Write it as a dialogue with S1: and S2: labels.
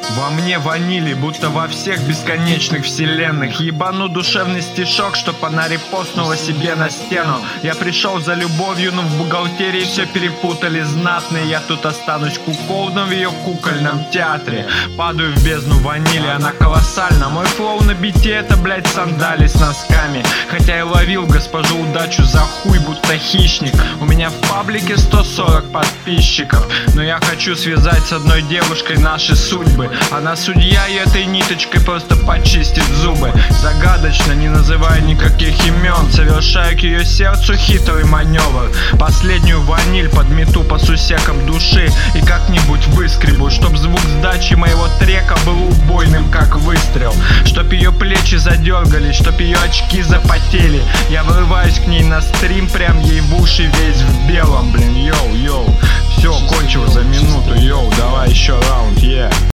S1: Во мне ванили, будто во всех бесконечных вселенных. Ебану душевный стишок, чтоб она репостнула себе на стену. Я пришел за любовью, но в бухгалтерии все перепутали знатные. Я тут останусь куколдом в ее кукольном театре. Падаю в бездну ванили, она колоссальна. Мой флоу на бите это, блять, сандали с носками. Хотя я ловил госпожу удачу за хуй, будто хищник. У меня в паблике 140 подписчиков. Но я хочу связать с одной девушкой наши судьбы. Она судья и этой ниточкой просто почистит зубы. Загадочно, не называя никаких имен, совершаю к ее сердцу хитрый маневр. Последнюю ваниль подмету по сусекам души и как-нибудь выскребу, чтоб звук сдачи моего трека был убойным, как выстрел. Чтоб ее плечи задергались, чтоб ее очки запотели. Я вырываюсь к ней на стрим, прям ей в уши весь в белом. Блин, йоу, йоу. Все, кончил за минуту, йоу, давай еще раунд, yeah.